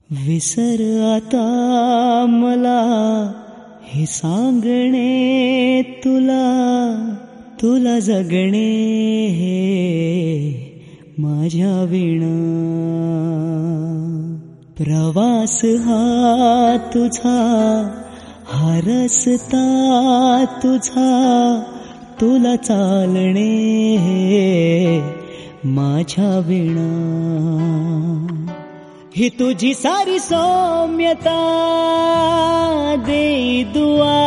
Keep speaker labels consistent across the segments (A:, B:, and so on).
A: विसर आता मला हे सांगणे तुला जगणे माझ्या विणा. प्रवास हा तुझा हा रस्ता तुझा तुला चालणे माझ्या विणा. ही तुझी सारी सौम्यता दे दुआ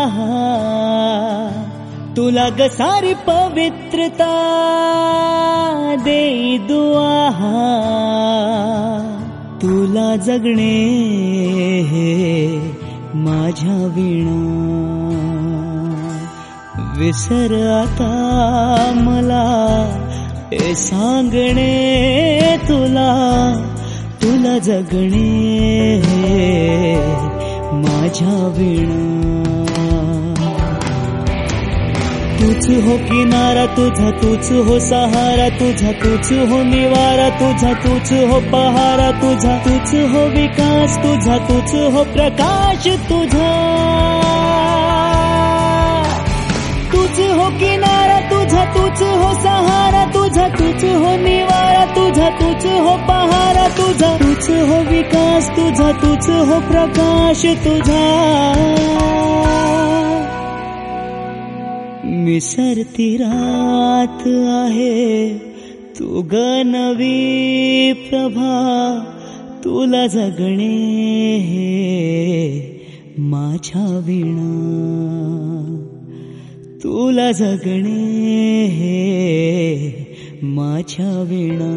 A: तुला ग सारी पवित्रता दे दुआ. तुला जगणे माझ्या विणा. विसर आता मला हे सांगणे तुला जगणे माझ्या विणा. तूच हो किनारा तुझा तूच हो सहारा तुझा तूच हो निवारा तुझा तूच हो पहारा तुझा तूच हो विकास तुझा तूच हो प्रकाश तुझा. तूच हो किनारा तुझा तूच हो सहारा तुझा तूच हो निवारा तुझा तूच हो पहारा तुझा तूच हो विकास तुझा तूच हो प्रकाश तुझा. मिसरती रात आहे तू ग नवी प्रभा तुला जगणे माझ्या विणा. तुला जगणे माझ्या विणा.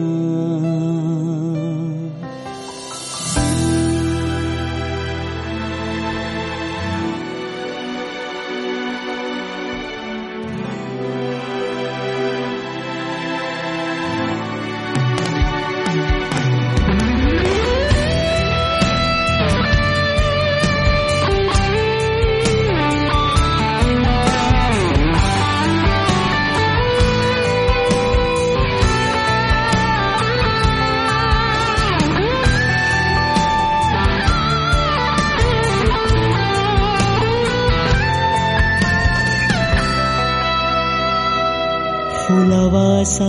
A: फुलवासा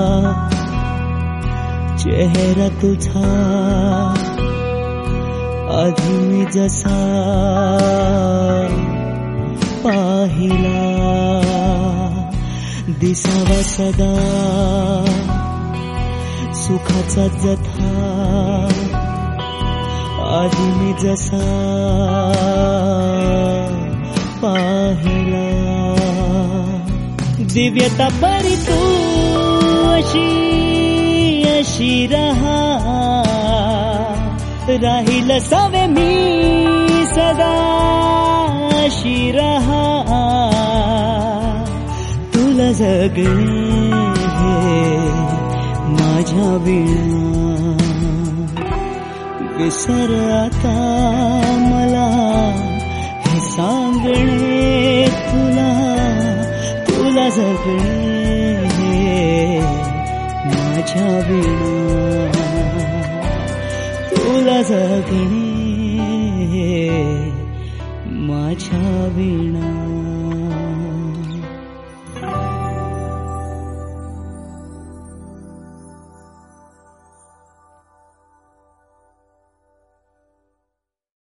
A: चेहरा तुझा आधी मी जसा पाहिला दिसावा सदा सुखाचा जथा आधी मी जसा पाहिला. दिव्यता परी तू अशी रहा राहील सवे मी सदा अशी रहा. तुला जगणे माझ्या विणा. विसर आता मला हे सांगणे तुला जगणे माझ्या विणा. तुला जगणे माझ्या विणा.